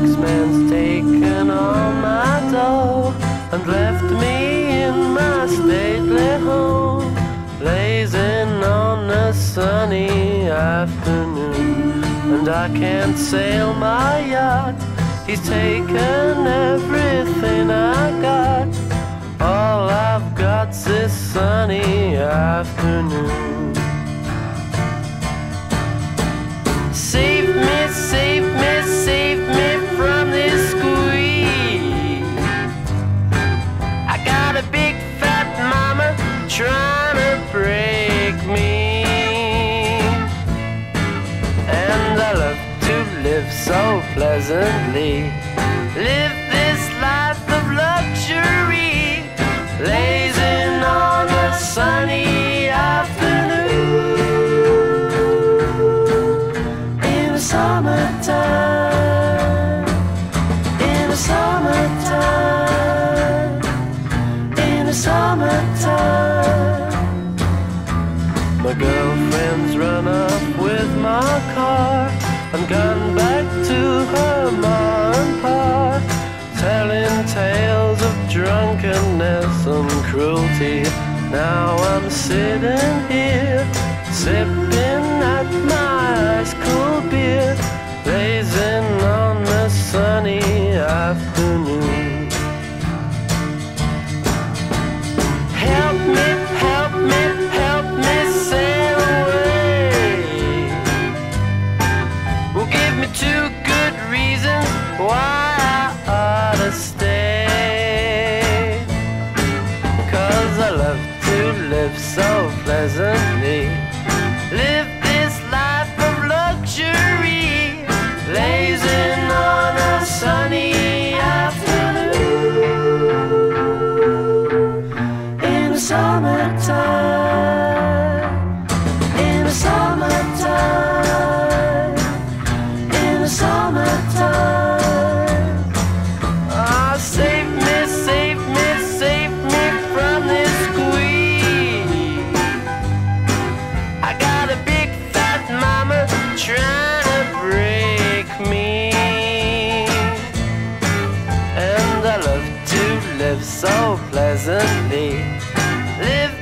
man's taken all my dough and left me in my stately home, blazing on a sunny afternoon. And I can't sail my yacht, he's taken everything I got. All I've got's this sunny afternoon. Save me, save me, save me from this squeeze. I got a big fat mama trying to break me, and I love to live so pleasantly, live this life of luxury, blazing on a sunny afternoon. In the summertime, in the summertime, in the summertime. My girlfriend's run up with my car and gone back to her ma and pa, telling tales of drunkenness and cruelty. Now I'm sitting here, sipping at my ice cold beer, blazing on a sunny afternoon. Help me, help me, help me sail away. Well, give me 2 good reasons why I ought to stay. 'Cause I love to live so pleasantly, live this life of luxury, blazing on a sunny afternoon. In the summertime, in the summertime, in the summertime. Ah, save me, save me, save me from this squeeze. I got a big fat mama trying to break me, and I love to live so pleasantly, live